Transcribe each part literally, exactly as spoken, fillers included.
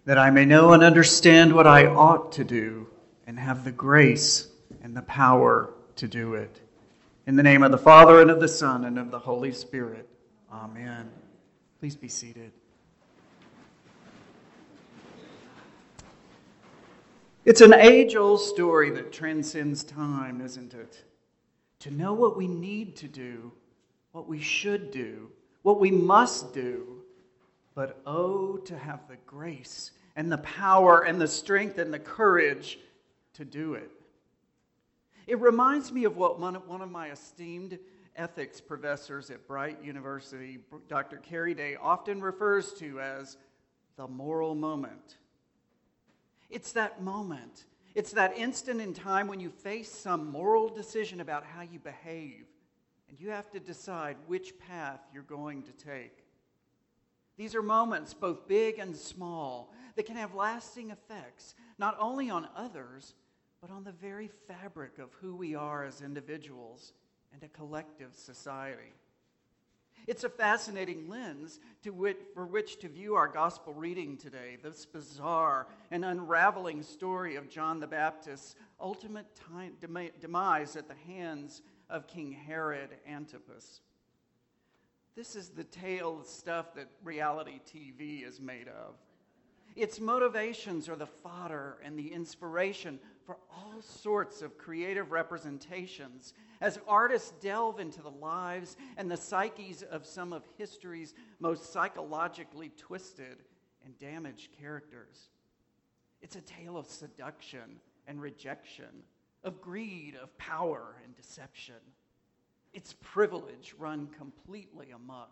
that I may know and understand what I ought to do and have the grace and the power to do it. In the name of the Father, and of the Son, and of the Holy Spirit. Amen. Please be seated. It's an age-old story that transcends time, isn't it? To know what we need to do, what we should do, what we must do, but oh, to have the grace and the power and the strength and the courage to do it. It reminds me of what one of my esteemed ethics professors at Bright University, Doctor Carey Day, often refers to as the moral moment. It's that moment. It's that instant in time when you face some moral decision about how you behave, and you have to decide which path you're going to take. These are moments, both big and small, that can have lasting effects, not only on others, but on the very fabric of who we are as individuals and a collective society. It's a fascinating lens to which, for which to view our gospel reading today, this bizarre and unraveling story of John the Baptist's ultimate time, demise at the hands of King Herod Antipas. This is the tale of stuff that reality T V is made of. Its motivations are the fodder and the inspiration for all sorts of creative representations as artists delve into the lives and the psyches of some of history's most psychologically twisted and damaged characters. It's a tale of seduction and rejection, of greed, of power and deception. It's privilege run completely amok.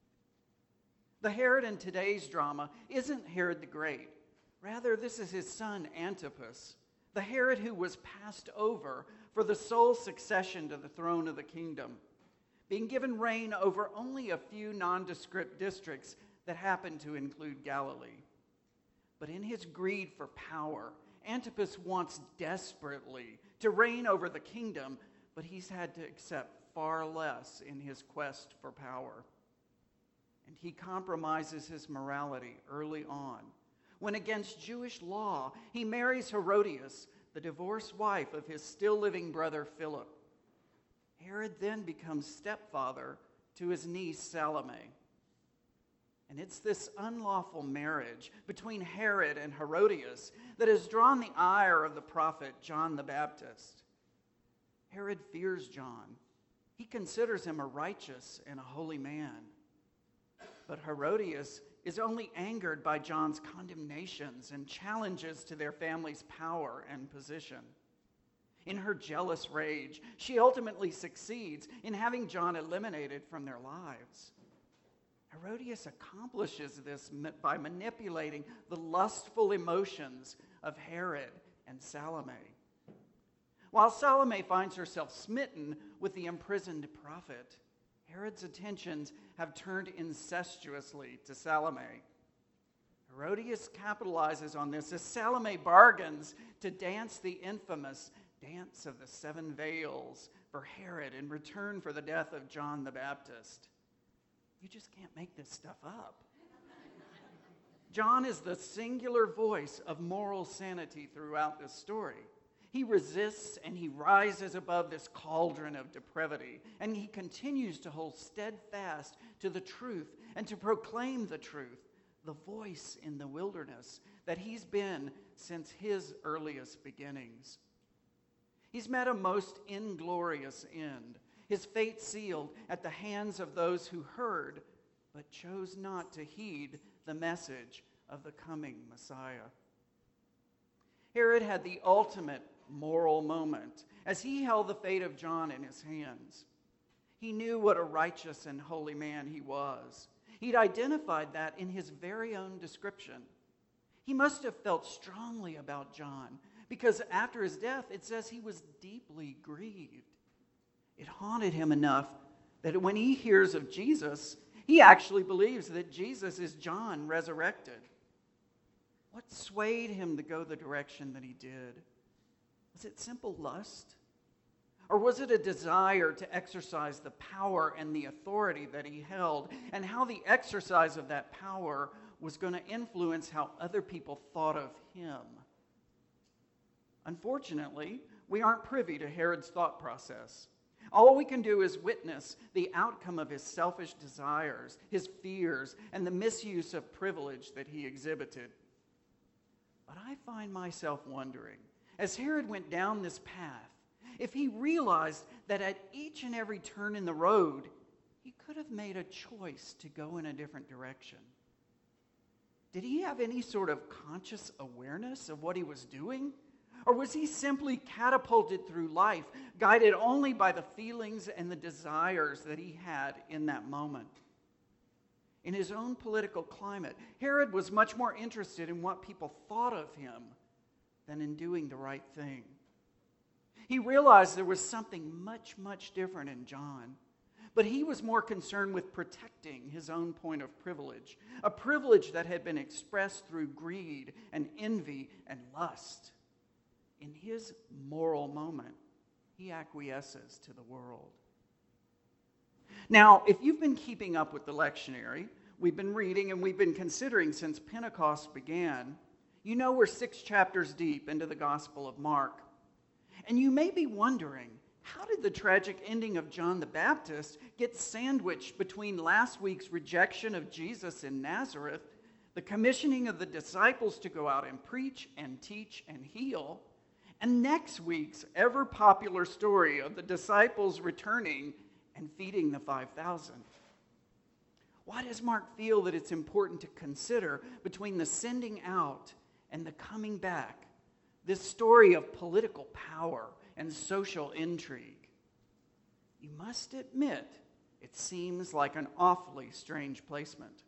The Herod in today's drama isn't Herod the Great. Rather, this is his son Antipas, the Herod who was passed over for the sole succession to the throne of the kingdom, being given reign over only a few nondescript districts that happen to include Galilee. But in his greed for power, Antipas wants desperately to reign over the kingdom, but he's had to accept far less in his quest for power. And he compromises his morality early on, when against Jewish law, he marries Herodias, the divorced wife of his still-living brother Philip. Herod then becomes stepfather to his niece Salome. And it's this unlawful marriage between Herod and Herodias that has drawn the ire of the prophet John the Baptist. Herod fears John. He considers him a righteous and a holy man. But Herodias is only angered by John's condemnations and challenges to their family's power and position. In her jealous rage, she ultimately succeeds in having John eliminated from their lives. Herodias accomplishes this by manipulating the lustful emotions of Herod and Salome. While Salome finds herself smitten with the imprisoned prophet, Herod's attentions have turned incestuously to Salome. Herodias capitalizes on this as Salome bargains to dance the infamous Dance of the Seven Veils for Herod in return for the death of John the Baptist. You just can't make this stuff up. John is the singular voice of moral sanity throughout this story. He resists and he rises above this cauldron of depravity, and he continues to hold steadfast to the truth and to proclaim the truth, the voice in the wilderness that he's been since his earliest beginnings. He's met a most inglorious end, his fate sealed at the hands of those who heard but chose not to heed the message of the coming Messiah. Herod had the ultimate moral moment as he held the fate of John in his hands. He knew what a righteous and holy man he was. He'd identified that in his very own description. He must have felt strongly about John because after his death, it says he was deeply grieved. It haunted him enough that when he hears of Jesus, he actually believes that Jesus is John resurrected. What swayed him to go the direction that he did? Was it simple lust? Or was it a desire to exercise the power and the authority that he held, and how the exercise of that power was going to influence how other people thought of him. Unfortunately, we aren't privy to Herod's thought process. All we can do is witness the outcome of his selfish desires, his fears, and the misuse of privilege that he exhibited. But I find myself wondering, as Herod went down this path, if he realized that at each and every turn in the road, he could have made a choice to go in a different direction. Did he have any sort of conscious awareness of what he was doing? Or was he simply catapulted through life, guided only by the feelings and the desires that he had in that moment? In his own political climate, Herod was much more interested in what people thought of him than in doing the right thing. He realized there was something much, much different in John, but he was more concerned with protecting his own point of privilege, a privilege that had been expressed through greed and envy and lust. In his moral moment, he acquiesces to the world. Now, if you've been keeping up with the lectionary, we've been reading and we've been considering since Pentecost began, you know we're six chapters deep into the Gospel of Mark. And you may be wondering, how did the tragic ending of John the Baptist get sandwiched between last week's rejection of Jesus in Nazareth, the commissioning of the disciples to go out and preach and teach and heal, and next week's ever-popular story of the disciples returning and feeding the five thousand? Why does Mark feel that it's important to consider between the sending out and the coming back this story of political power and social intrigue? You must admit, it seems like an awfully strange placement.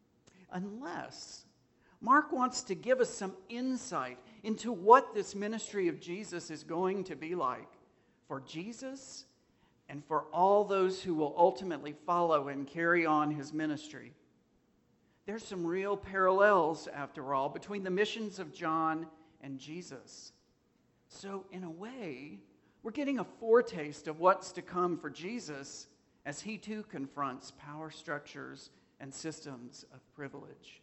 Unless Mark wants to give us some insight into what this ministry of Jesus is going to be like for Jesus and for all those who will ultimately follow and carry on his ministry. There's some real parallels, after all, between the missions of John and Jesus. So, in a way, we're getting a foretaste of what's to come for Jesus as he too confronts power structures and systems of privilege.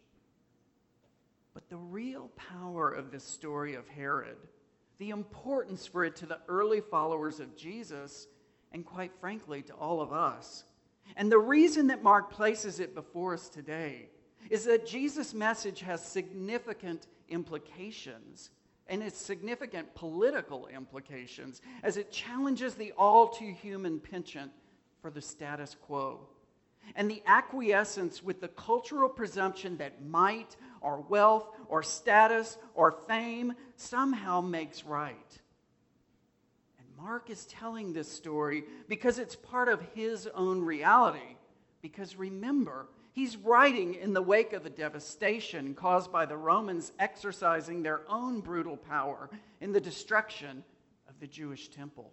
But the real power of this story of Herod, the importance for it to the early followers of Jesus, and quite frankly to all of us, and the reason that Mark places it before us today, is that Jesus' message has significant implications, and its significant political implications, as it challenges the all-too-human penchant for the status quo, and the acquiescence with the cultural presumption that might or wealth or status or fame somehow makes right. And Mark is telling this story because it's part of his own reality. Because remember, he's writing in the wake of the devastation caused by the Romans exercising their own brutal power in the destruction of the Jewish temple.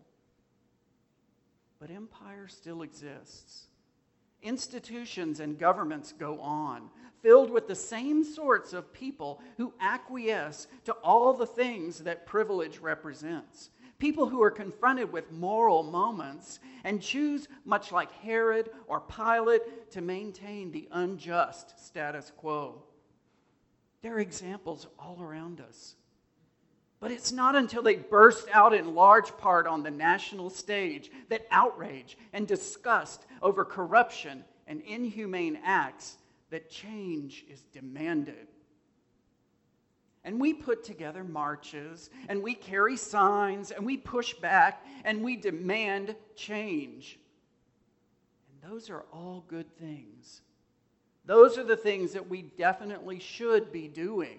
But empire still exists. Institutions and governments go on, filled with the same sorts of people who acquiesce to all the things that privilege represents. People who are confronted with moral moments and choose, much like Herod or Pilate, to maintain the unjust status quo. There are examples all around us. But it's not until they burst out in large part on the national stage that outrage and disgust over corruption and inhumane acts that change is demanded. And we put together marches, and we carry signs, and we push back, and we demand change. And those are all good things. Those are the things that we definitely should be doing.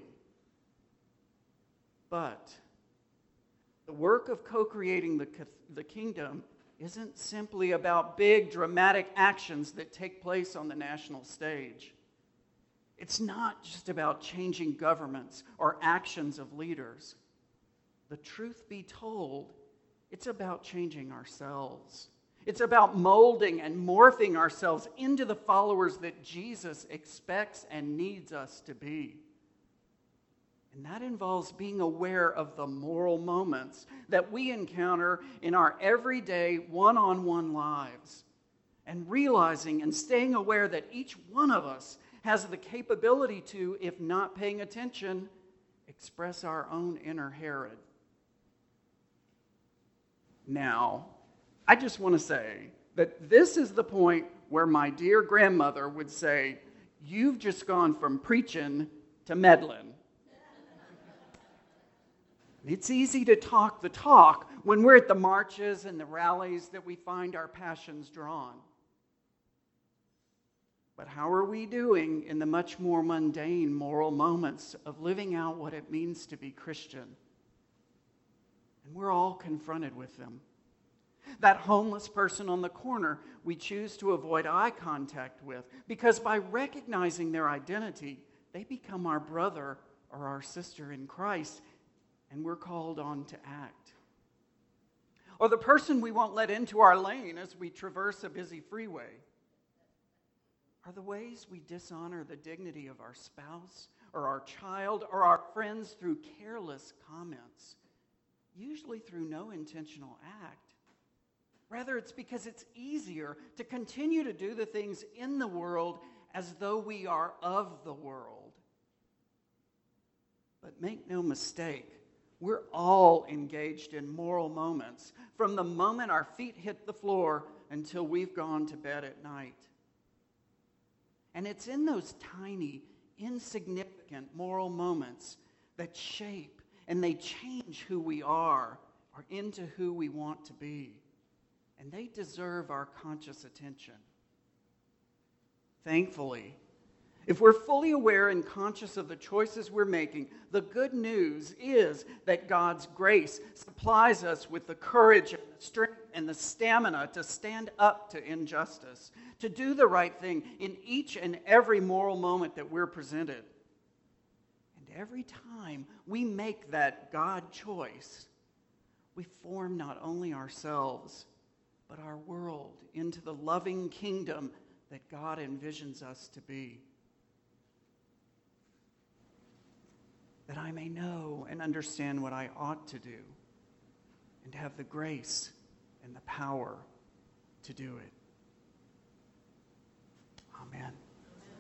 But the work of co-creating the, the kingdom isn't simply about big, dramatic actions that take place on the national stage. It's not just about changing governments or actions of leaders. The truth be told, it's about changing ourselves. It's about molding and morphing ourselves into the followers that Jesus expects and needs us to be. And that involves being aware of the moral moments that we encounter in our everyday one-on-one lives, and realizing and staying aware that each one of us has the capability to, if not paying attention, express our own inner Herod. Now, I just want to say that this is the point where my dear grandmother would say, "You've just gone from preaching to meddling." It's easy to talk the talk when we're at the marches and the rallies that we find our passions drawn. But how are we doing in the much more mundane moral moments of living out what it means to be Christian? And we're all confronted with them. That homeless person on the corner we choose to avoid eye contact with because by recognizing their identity, they become our brother or our sister in Christ, and we're called on to act. Or the person we won't let into our lane as we traverse a busy freeway. Are the ways we dishonor the dignity of our spouse or our child or our friends through careless comments, usually through no intentional act? Rather, it's because it's easier to continue to do the things in the world as though we are of the world. But make no mistake, we're all engaged in moral moments from the moment our feet hit the floor until we've gone to bed at night. And it's in those tiny, insignificant moral moments that shape and they change who we are or into who we want to be. And they deserve our conscious attention. Thankfully, if we're fully aware and conscious of the choices we're making, the good news is that God's grace supplies us with the courage and the strength and the stamina to stand up to injustice, to do the right thing in each and every moral moment that we're presented. And every time we make that God choice, we form not only ourselves, but our world into the loving kingdom that God envisions us to be. That I may know and understand what I ought to do and have the grace and the power to do it. Amen.